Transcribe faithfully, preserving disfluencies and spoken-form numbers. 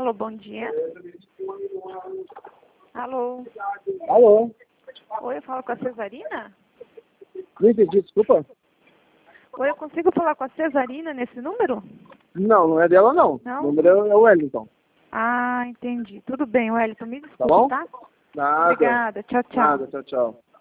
Alô, bom dia. Alô. Alô? Oi, eu falo com a Cesarina? Não entendi, desculpa. Oi, eu consigo falar com a Cesarina nesse número? Não, não é dela não. Não? O número é o Wellington. Ah, entendi. Tudo bem, Wellington. Me Tá desculpe, bom? tá? Nada. Obrigada. Tchau, tchau. Nada, tchau, tchau.